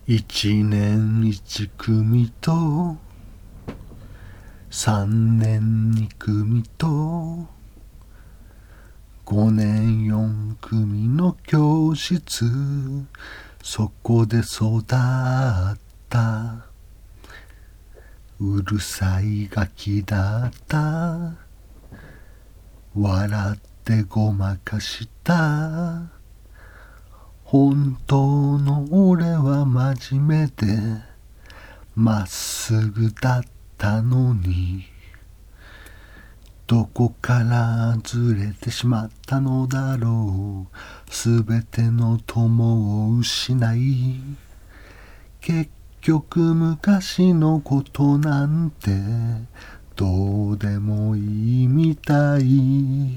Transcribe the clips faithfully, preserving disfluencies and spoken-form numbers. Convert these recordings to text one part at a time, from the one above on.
一年一組と三年二組と五年四組の教室、そこで育ったうるさいガキだった。笑ってごまかした本当の俺は真面目でまっすぐだったのに、どこからずれてしまったのだろう。すべての友を失い、結局昔のことなんてどうでもいいみたい。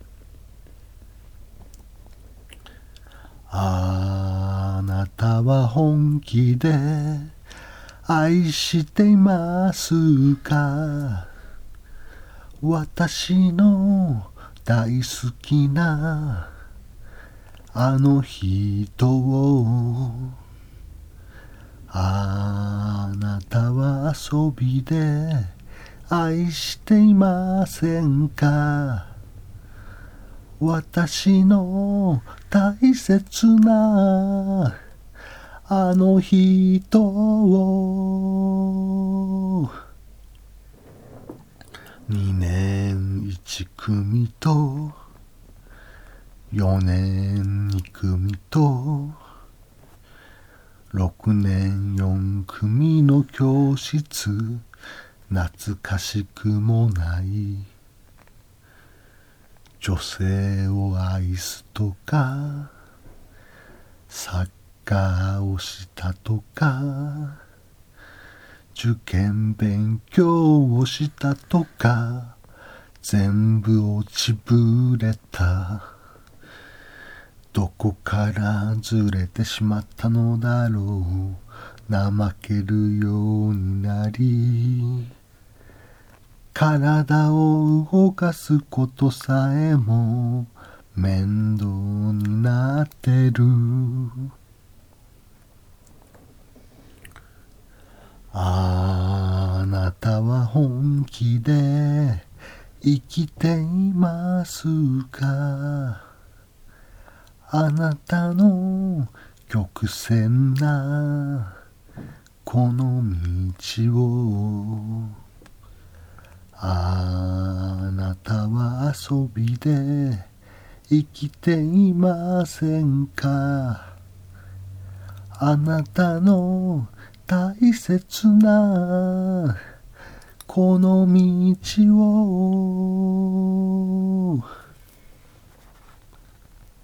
あなたは本気で愛していますか？私の大好きなあの人を。あなたは遊びで愛していませんか？私の大切なあの人を。二年一組と四年二組と六年四組の教室、懐かしくもない女性を愛すとかサッカーをしたとか受験勉強をしたとか全部落ちぶれた。どこからずれてしまったのだろう。怠けるようになり、体を動かすことさえも面倒になってる。あなたは本気で生きていますか？あなたの曲線なこの道を。あなたは遊びで生きていませんか？あなたの大切なこの道を。